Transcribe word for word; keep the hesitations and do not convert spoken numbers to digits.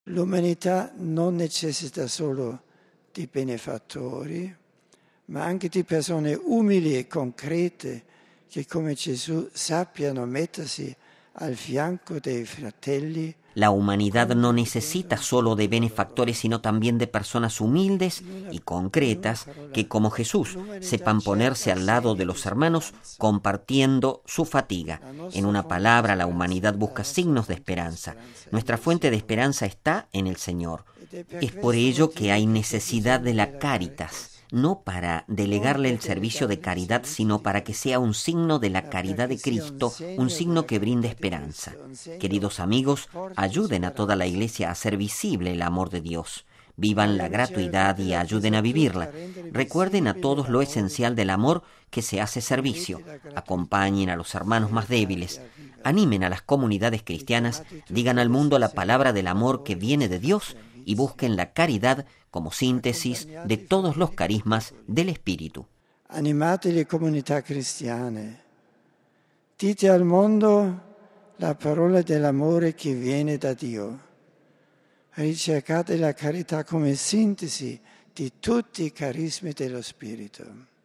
L'umanità non necessita solo di benefattori, ma anche di persone umili e concrete che come Gesù sappiano mettersi al fianco dei fratelli. La humanidad no necesita solo de benefactores, sino también de personas humildes y concretas que, como Jesús, sepan ponerse al lado de los hermanos compartiendo su fatiga. En una palabra, la humanidad busca signos de esperanza. Nuestra fuente de esperanza está en el Señor. Es por ello que hay necesidad de la caritas, no para delegarle el servicio de caridad, sino para que sea un signo de la caridad de Cristo, un signo que brinde esperanza. Queridos amigos, ayuden a toda la Iglesia a hacer visible el amor de Dios. Vivan la gratuidad y ayuden a vivirla. Recuerden a todos lo esencial del amor que se hace servicio. Acompañen a los hermanos más débiles. Animen a las comunidades cristianas, digan al mundo la palabra del amor que viene de Dios y busquen la caridad como síntesis de todos los carismas del Espíritu. Animate le comunità cristiane. Dite al mondo la parola dell'amore che viene da Dio. Ricercate la carità come sintesi di tutti i carismi dello Spirito.